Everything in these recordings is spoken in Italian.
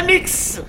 Felix!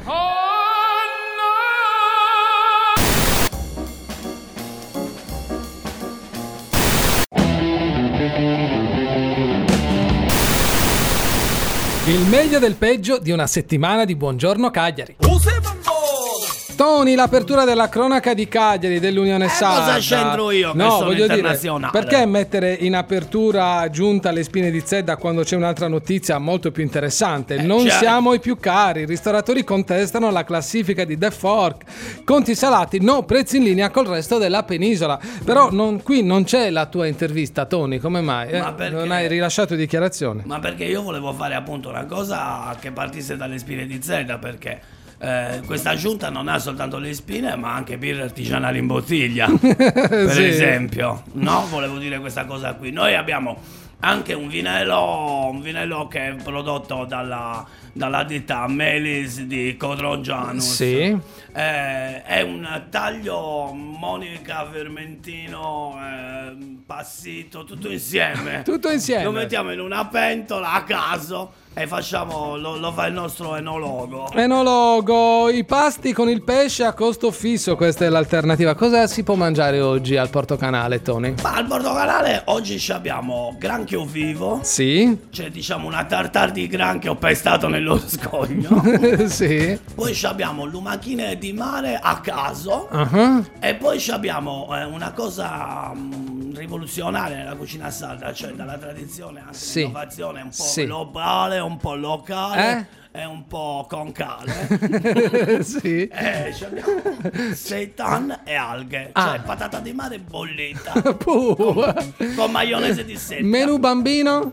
Il meglio del peggio di una settimana di Buongiorno Cagliari. Tony, l'apertura della cronaca di Cagliari dell'Unione Sarda. Cosa c'entro io che no, sono voglio internazionale? dire, perché mettere in apertura Giunta alle spine di Zedda quando c'è un'altra notizia molto più interessante? Non certo. siamo i più cari, i ristoratori contestano la classifica di The Fork. Conti salati, no, prezzi in linea col resto della penisola. Però qui non c'è la tua intervista, Tony, come mai? Ma perché? Non hai rilasciato dichiarazione? Ma perché io volevo fare appunto una cosa che partisse dalle spine di Zedda, perché questa giunta non ha soltanto le spine ma anche birra artigianale in bottiglia per Sì. esempio, no? Volevo dire questa cosa qui. Noi abbiamo anche un vinello che è prodotto dalla ditta Melis di Codrongianus. Sì. È un taglio Monica Vermentino passito, tutto insieme. Tutto insieme. Lo mettiamo in una pentola a caso e facciamo, lo fa il nostro enologo. Enologo, i pasti con il pesce a costo fisso, questa è l'alternativa. Cosa si può mangiare oggi al Portocanale, Tony? Ma al Portocanale oggi abbiamo granchio vivo. Sì? C'è diciamo una tartare di granchio pestato nello scoglio. Sì. Poi abbiamo lumachine di mare a caso. Uh-huh. E poi abbiamo una cosa rivoluzionaria nella cucina sarda, cioè dalla tradizione anche Sì. l'innovazione un po' Sì. globale, un po' locale e un po' concale. Sì. Abbiamo seitan e alghe, cioè patata di mare bollita con maionese di seppia. Menù bambino?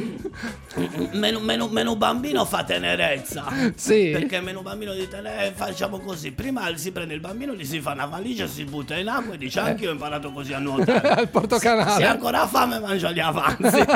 Menù bambino fa tenerezza. Sì. Perché menù bambino di facciamo così: prima si prende il bambino, gli si fa una valigia, si butta in acqua e dice anche io ho imparato così a nuotare. Al Portocanale. Se ancora ha fame mangia gli avanzi.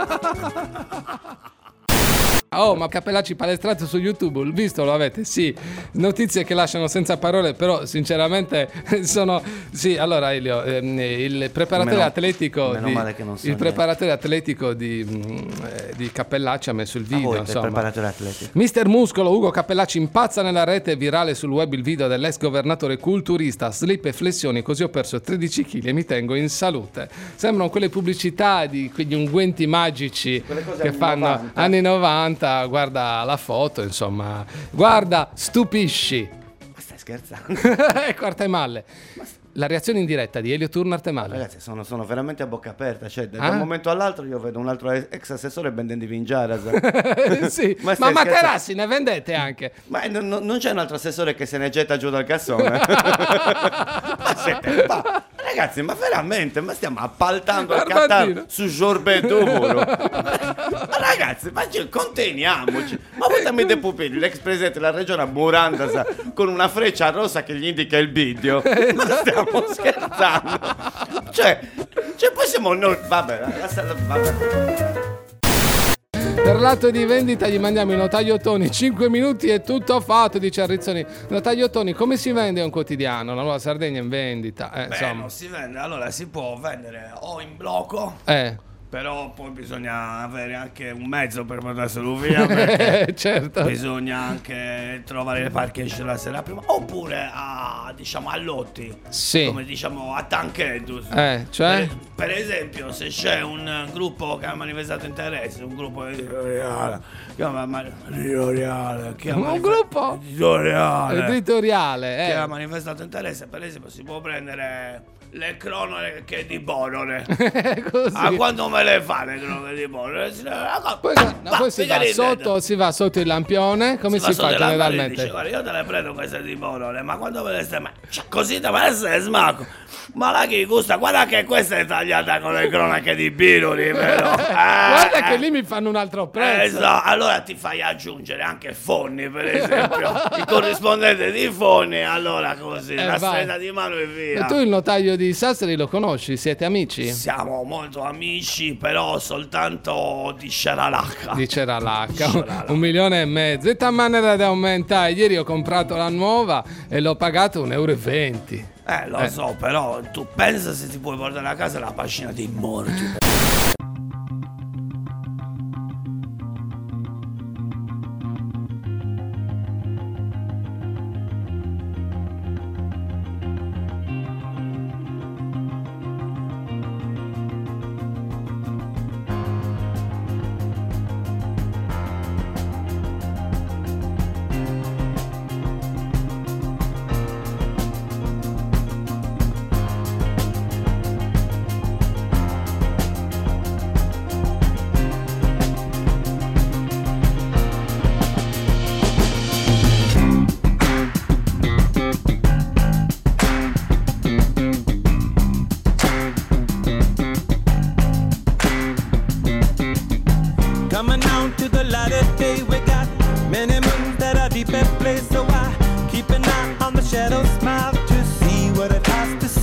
Oh, ma Cappellacci palestrato su YouTube, visto, lo avete? Sì, notizie che lasciano senza parole, però sinceramente sono... Sì, allora Elio, il preparatore atletico meno male che non so il niente. preparatore atletico di Cappellacci ha messo il video, Voi, insomma. preparatore atletico. Mister Muscolo Ugo Cappellacci impazza nella rete, virale sul web il video dell'ex governatore culturista, slip e flessioni, così ho perso 13 kg e mi tengo in salute. Sembrano quelle pubblicità di quegli unguenti magici che fanno anni 90, guarda la foto, insomma, guarda, stupisci. Ma stai scherzando? Ecco Artemalle. La reazione in diretta di Elio Turno Artemalle. Ragazzi, sono veramente a bocca aperta. Cioè, da un momento all'altro io vedo un altro ex assessore Bendendi Vingiaras. Sì, Ma ma stai Materassi ne vendete anche. Ma non c'è un altro assessore che se ne getta giù dal cassone? Ragazzi, ma veramente, ma stiamo appaltando il Qatar su Giorbe d'Oro. Ma ragazzi, ma conteniamoci. Ma portami dei pupilli, l'ex presidente della regione Murandas con una freccia rossa che gli indica il video. Ma stiamo scherzando. Cioè poi siamo noi. Vabbè. Per l'atto di vendita gli mandiamo i notaio Toni, 5 minuti e tutto fatto, dice Arrizzoni. Notaio Toni, come si vende un quotidiano? La Nuova Sardegna in vendita, insomma. Non si vende, allora si può vendere o in blocco, però poi bisogna avere anche un mezzo per portarselo via, perché certo. bisogna anche trovare le parcheggi la sera prima, oppure a lotti, come diciamo a Tanchedus. Cioè? Per esempio, se c'è un gruppo che ha manifestato interesse, un gruppo editoriale, editoriale, che ha manifestato interesse, per esempio, si può prendere le cronache di Bonore. Così. Quando me le fa le cronache di Bonore? Poi si va sotto il lampione, come si fa generalmente? Dice, guarda, io te le prendo queste di Bonore, ma quando me le stai... così te me le smacco. Ma la chi gusta, guarda che questa è tagliata con le cronache di Biroli, però. Guarda che lì mi fanno un altro prezzo. Esatto, allora ti fai aggiungere anche Fonni, per esempio. Il corrispondente di Fonni, allora così, la stretta di mano e via. E tu il notaio di Sassari lo conosci? Siete amici? Siamo molto amici, però soltanto di Sceralacca. Di Ceralacca, 1,5 milioni. E maniera da aumentare. Ieri ho comprato la nuova e l'ho pagato 1,20 euro. Lo so, però tu pensa se ti puoi portare a casa la pascina dei morti.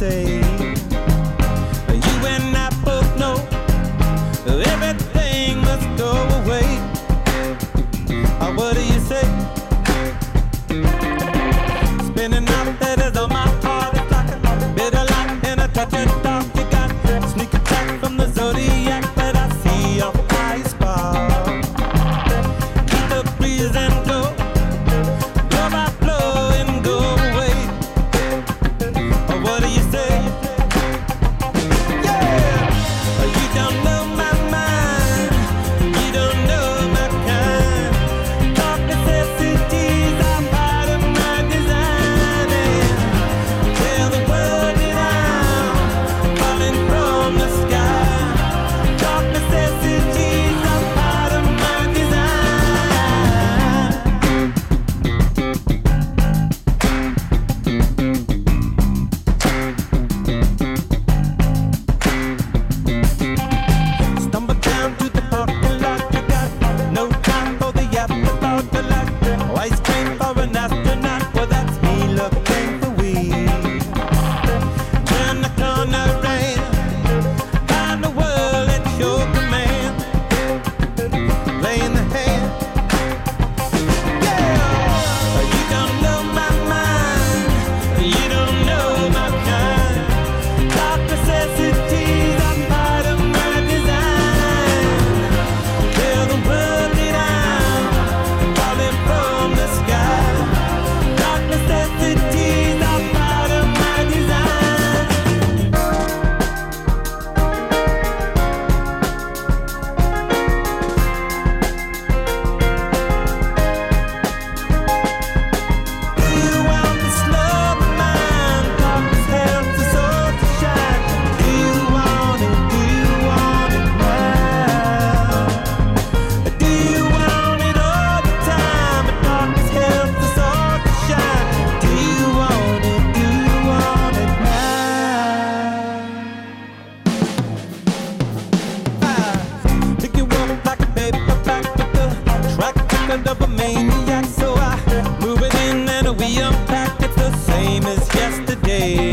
say? You and I both know everything must go away. What do you say? Spinning out letters on my heart, it's like a bitter light and a touch of dark. You got sneak attack from the zodiac, but I see your fire spark. Keep the breeze and go, blow by blow and go away. What do you say? Yeah, you don't know my mind, you don't know my kind. Dark necessities are part of my design. And tell the world that I'm falling from the sky. Dark necessities are part of my design. Stumble down to the parking lot. You got no time for the afterthought. The light ice cream for an astronaut. Well, that's me looking for weed. Turn the corner and find the world at your command. Playing the hand. Yeah, you don't know my mind. You don't know my kind. Dark necessities are part of my design. Tell the world that I'm falling from the sky. Dark necessities are part of my design. Do you want this love of mine? Darkness helps us all to shine. Do you want it? Do you want it now? Do you want it all the time? But darkness helps us all to shine. Do you want it? Do you want it now? Pick you up like a paperback with the track record of a maniac. So I move it in and we unpack. It's the same as yesterday.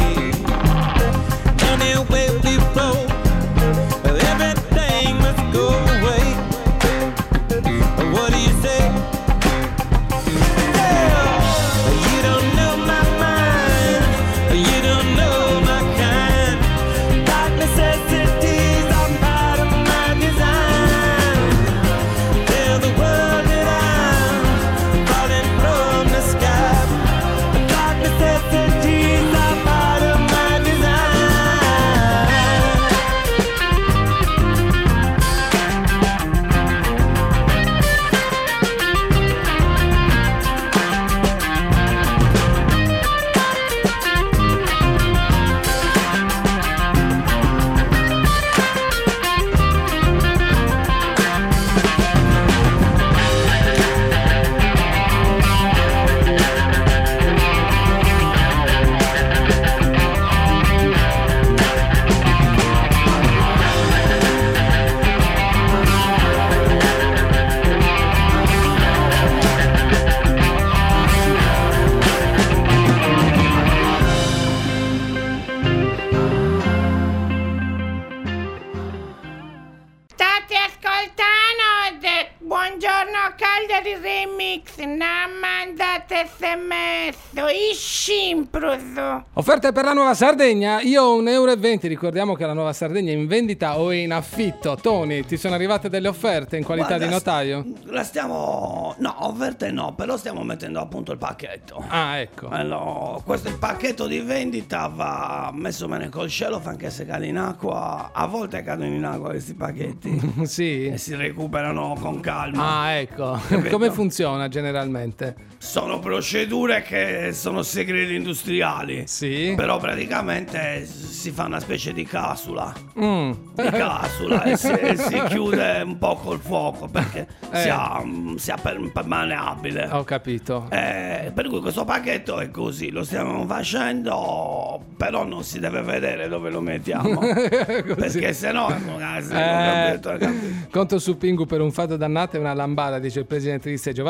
Anyway we roll, everything must go away. What do you say? Yeah, you don't know my mind, you don't know my kind. Dark necessities are part of my design. Tell the world that I'm falling from the sky. Dark necessities are part of my design. State ascoltando Buongiorno Cagliari Remix. Non mandate sms. Iscimpruso. Offerte per la Nuova Sardegna, io ho €1,20. Ricordiamo che la Nuova Sardegna è in vendita o è in affitto. Tony, ti sono arrivate delle offerte in qualità Guarda, di notaio? La stiamo... No, offerte no, però stiamo mettendo a punto il pacchetto. Ah, ecco. Allora, questo il pacchetto di vendita va messo bene col cielo, anche se cade in acqua. A volte cadono in acqua questi pacchetti Sì. e si recuperano con calma. Ah, ecco. Come funziona generalmente? Sono procedure che sono segreti industriali. Sì. Però praticamente si fa una specie di capsula. Mm. Di capsula e si chiude un po' col fuoco perché sia permeabile. Ho capito. Per cui questo pacchetto è così, lo stiamo facendo, però non si deve vedere dove lo mettiamo. Perché sennò Conto su Pingu per un fatto dannato e una lambada, dice il presidente di Seggio. Vabbè, adesso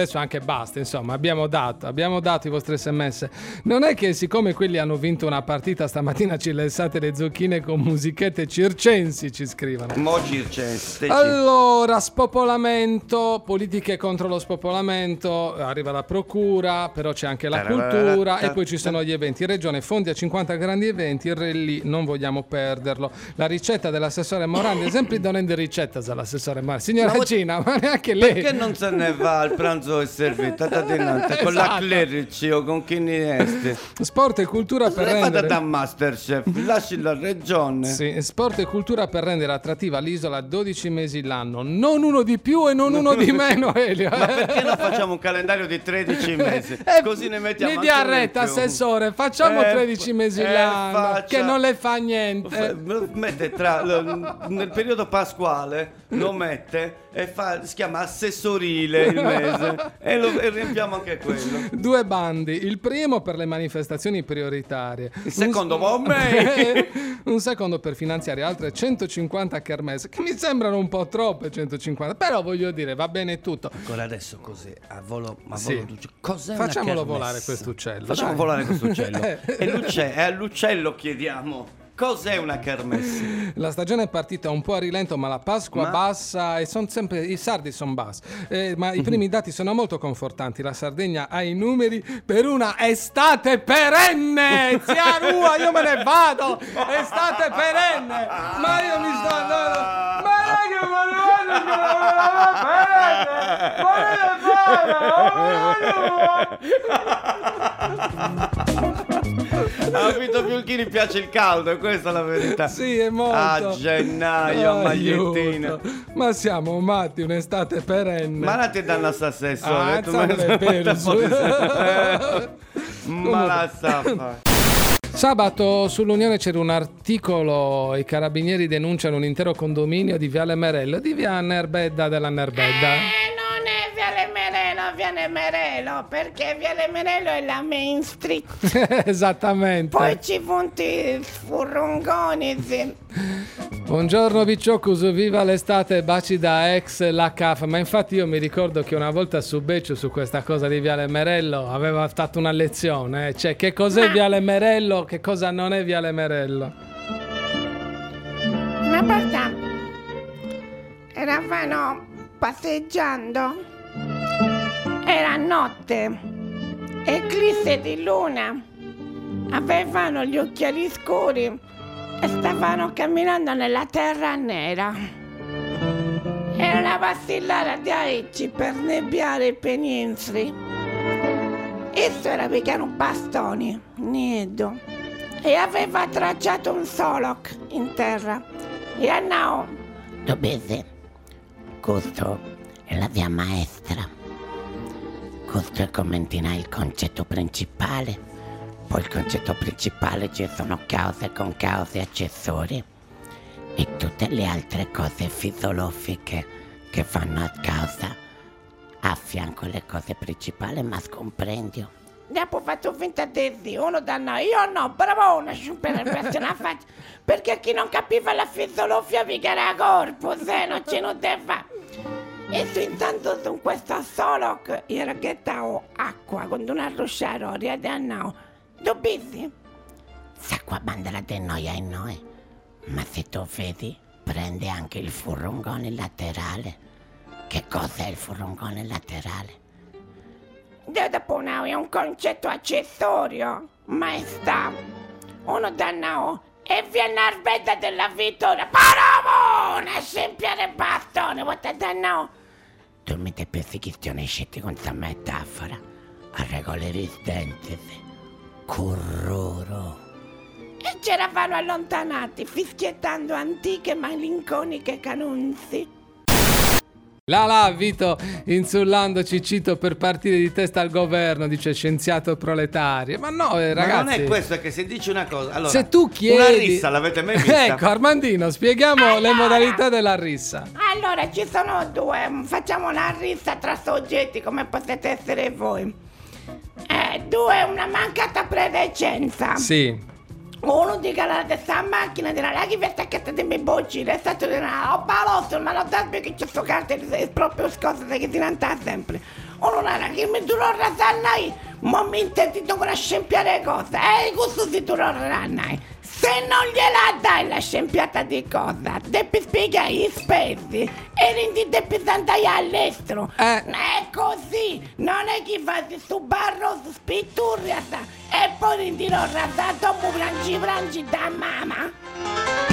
adesso anche basta, insomma, abbiamo dato i vostri sms. Non è che siccome quelli hanno vinto una partita stamattina ci lassate le zucchine con musichette circensi, ci scrivono. Mo circensi. Allora, spopolamento, politiche contro lo spopolamento, arriva la procura, però c'è anche la cultura e poi ci sono gli eventi. Regione fondi a 50 grandi eventi, il rally non vogliamo perderlo. La ricetta dell'assessore Morandi, esempi non è di ricetta dall'assessore Morandi. Signora Gina, ma neanche lei. Perché non se ne va al pranzo e servita da denante con la Clerici o con chi ne este? Sport e cultura per Vada rendere... da Masterchef, lasci la regione. Sì, sport e cultura per rendere attrattiva l'isola 12 mesi l'anno, non uno di più e non uno di meno, Elio. Ma perché non facciamo un calendario di 13 mesi? Così ne mettiamo mi dia anche uno in retta, più. assessore, facciamo 13 mesi l'anno, faccia- che non le fa niente. Mette nel periodo pasquale lo mette e si chiama assessorile il mese e riempiamo anche quello. 2 bandi, il primo per le manifestazioni prioritarie, Il secondo me. un secondo per finanziare altre 150 kermesse, che mi sembrano un po' troppe 150, però voglio dire va bene tutto. Ancora adesso così, a volo, ma Sì. volo cos'è Facciamolo una volare kermesse? quest'uccello. Facciamo dai. volare questo uccello. E all'uccello chiediamo cos'è una kermesse. La stagione è partita un po' a rilento, ma la Pasqua bassa e sono sempre i sardi sono bassi. Ma i primi dati sono molto confortanti. La Sardegna ha i numeri per una estate perenne. Zia Rua, io me ne vado. Estate perenne. Ma io mi sto andando. Ma non è che me ne A Vito Fiolchini piace il caldo, e questa è la verità. Sì, è molto. A gennaio, a magliettina. Aiuto. Ma siamo matti, un'estate perenne. Ma non ti danno assessore. Ah, le Ma la sa fare. Sabato sull'Unione c'era un articolo, i carabinieri denunciano un intero condominio di Viale Merello, di Via Nerbedda della Nerbedda. Non è Viale Merello, perché Viale Merello è la Main Street. Esattamente. Poi ci punti furrongoni, sì. Buongiorno Vicioccus, viva l'estate, baci da ex la CAF. Ma infatti io mi ricordo che una volta su Beccio, su questa cosa di Viale Merello, aveva fatto una lezione, cioè che cos'è Viale Merello, che cosa non è Viale Merello. Una volta eravamo passeggiando, era notte, eclisse di luna, avevano gli occhiali scuri e stavano camminando nella terra nera. Era una vastillata di aicci per nebbiare i peninsoli. Esso era pigliato un bastone, nido, e aveva tracciato un soloc in terra. E andò. Dovete, questo è la via maestra. Questo è come intena il concetto principale. Poi il concetto principale ci sono cause con cause accessorie e tutte le altre cose fisiologiche che fanno a causa a fianco alle cose principali, ma scomprendi? Dopo ho fatto finta di sì, uno da noi, io no, bravona, per la faccia, perché chi non capiva la fisiologia mica era corpo, se non ce ne deve. E su intanto su questo soloc era gettato acqua con una rusciaroria di annao. Dobbizi? S'acqua bandera di noi ai noi, ma se tu vedi, prende anche il furrongone laterale. Che cos'è il furrongone laterale? Dopo no, è un concetto accessorio, maestà. Uno da no e viene arbetta della vittoria. Paravone, sempliare bastone, what da no. Tu mi te pensi che stiano scetti con questa metafora? A regole ristentesi. Curroro. E c'eravamo allontanati, fischiettando antiche malinconiche canunzi. Là, Vito, insullandoci, cito, per partire di testa al governo, dice scienziato proletario. Ma no, ragazzi. Ma non è questo, è che se dici una cosa. Allora, se tu chiedi. Una rissa, l'avete mai vista? Ecco, Armandino, spieghiamo le modalità della rissa. Allora, ci sono due, facciamo una rissa tra soggetti, come potete essere voi. Due, una mancata predecenza. Sì. Uno dica la stessa macchina della laghi vi attaccate di miei bocci, è stato di una roba l'osso, ma non da che c'è sto carte è proprio scossa che ti nanta sempre. non era che mi durò rasannai, ma mi intendito con la scempiare cosa, questo si durò rasannai. Se non gliela dai la scempiata di cosa, devi spiegare gli spesi e rendi devi andare all'estero. È così, non è che fai su barro, su spitturriata e poi rendirò rasato mu frangi da mamma.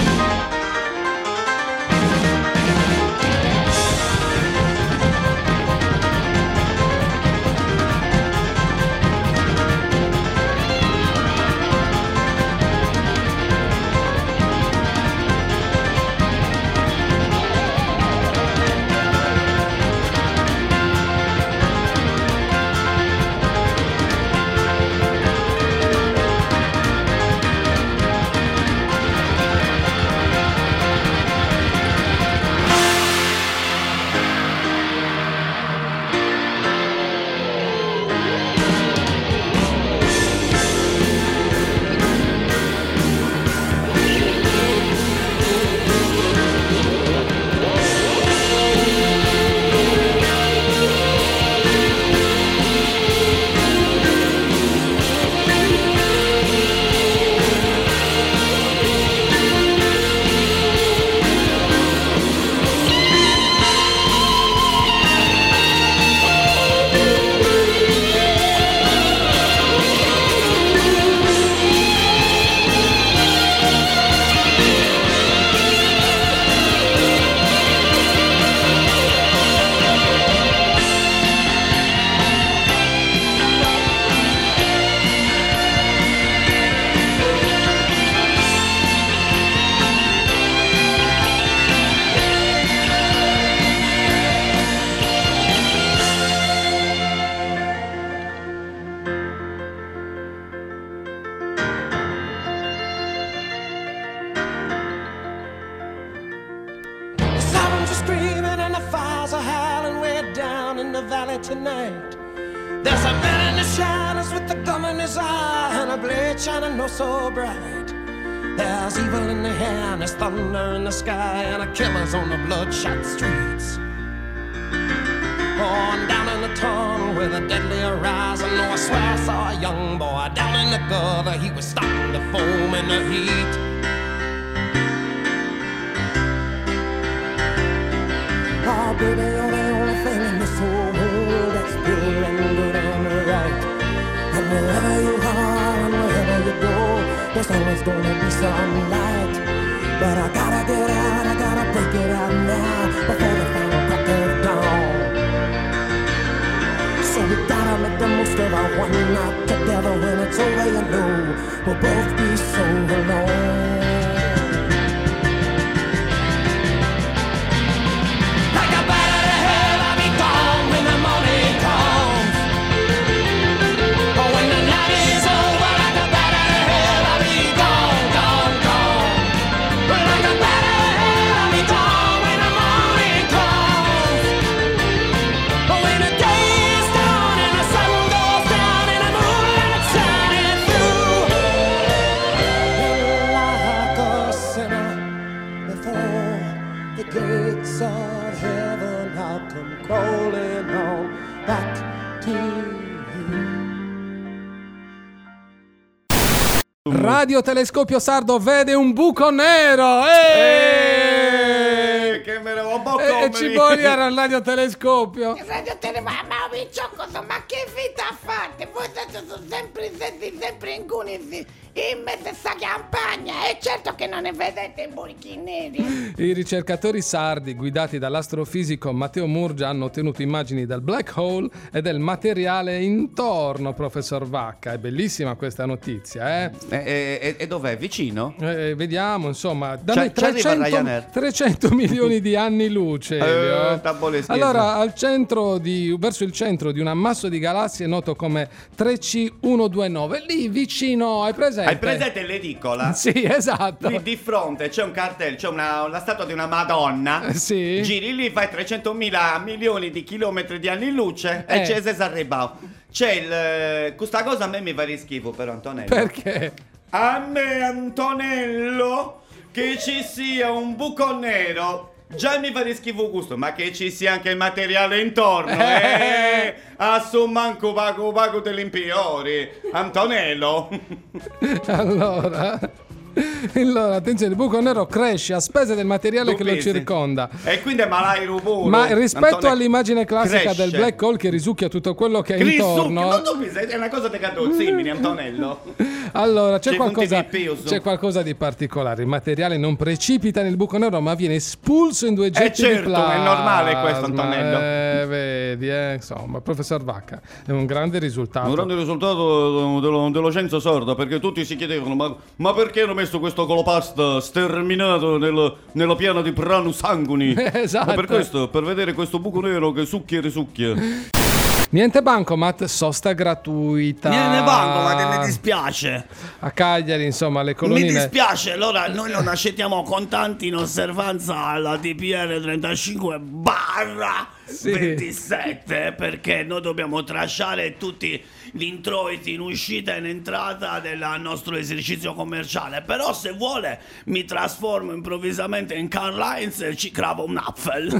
Tonight, there's a man in the shadows with a gun in his eye and a blade shining oh so bright. There's evil in the air and there's thunder in the sky and a killer's on the bloodshot streets. Oh, and down in the tunnel with a deadly horizon, oh, I swear I saw a young boy down in the gutter. He was starting to foam in the heat. Oh, baby, you're the only thing in this whole world that's pure and good and right. And wherever you are and wherever you go, there's always gonna be some light. But I gotta get out, I gotta break it out now before the final crack of dawn. So we gotta make the most of our one night together. When it's over, you know we'll both be so alone. Radiotelescopio sardo vede un buco nero. Che me ne va un po' E ci vuole al radiotelescopio. Ma Vicciocoso, ma che vita fate? Voi siete sempre in Cunisi in mezzo a sta campagna e certo che non ne vedete i buchi neri. I ricercatori sardi guidati dall'astrofisico Matteo Murgia hanno ottenuto immagini del black hole e del materiale intorno, professor Vacca. È bellissima questa notizia, E dov'è? Vicino? Vediamo, insomma, da Ci noi 300 milioni di anni luce. Allora, verso il centro di un ammasso di galassie noto come 3C129, lì vicino, hai presente? Hai presente l'edicola? Sì, esatto. Lì di fronte c'è un cartello, c'è la statua di una Madonna. Sì. Giri lì, fai 300.000 milioni di chilometri di anni luce e c'è Cesarrebao. C'è questa cosa a me mi fa di schifo però, Antonello. Perché? A me, Antonello, che ci sia un buco nero Già mi fa di schifo gusto, ma che ci sia anche il materiale intorno, Assu manco pago dell'impiori, Antonello. Allora, attenzione, il buco nero cresce a spese del materiale che lo Dupesi. circonda. E quindi è malairo puro. Ma rispetto Antonello, all'immagine classica cresce. del black hole che risucchia tutto quello che è Risucchia, intorno. ma tu è una cosa di cadozzimini, Antonello. Allora, c'è C'è qualcosa di particolare. Il materiale non precipita nel buco nero, ma viene espulso in due getti di certo, plasma. è normale questo, Antonello. Vedi, insomma, professor Vacca, è un grande risultato. Un grande risultato dello scienza sorda, perché tutti si chiedevano ma perché hanno messo questo colopasta sterminato nella piana di Pranus Anguni? Esatto. Ma per questo, per vedere questo buco nero che succhia e risucchia. Niente bancomat, sosta gratuita. Viene banco, ma mi dispiace. A Cagliari, insomma, le Mi colonnine. dispiace, allora noi non accettiamo contanti in osservanza alla TPR 35/27 perché noi dobbiamo tracciare tutti gli introiti in uscita e in entrata del nostro esercizio commerciale. Però se vuole mi trasformo improvvisamente in Karl Heinz e ci cravo un Apfel.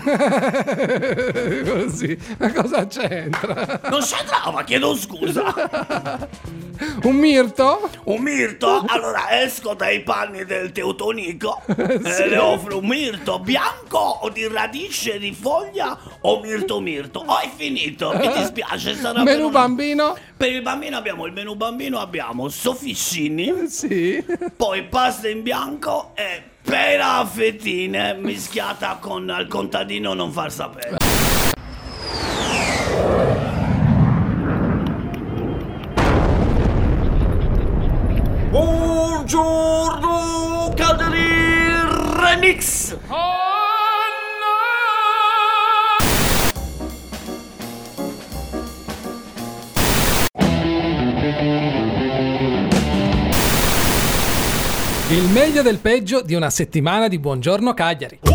Così, ma cosa c'entra? Non c'entrava, chiedo scusa. Un mirto? Un mirto? Allora esco dai panni del Teutonico e le offro un mirto bianco o di radice di foglia o mirto. Oh, è finito, mi dispiace, sarà per Menù una- bambino? Per il bambino abbiamo il menù bambino, abbiamo sofficini, Sì. poi pasta in bianco e pera a fettine mischiata con al contadino non far sapere. Buongiorno Cagliari Remix. Il meglio del peggio di una settimana di Buongiorno Cagliari.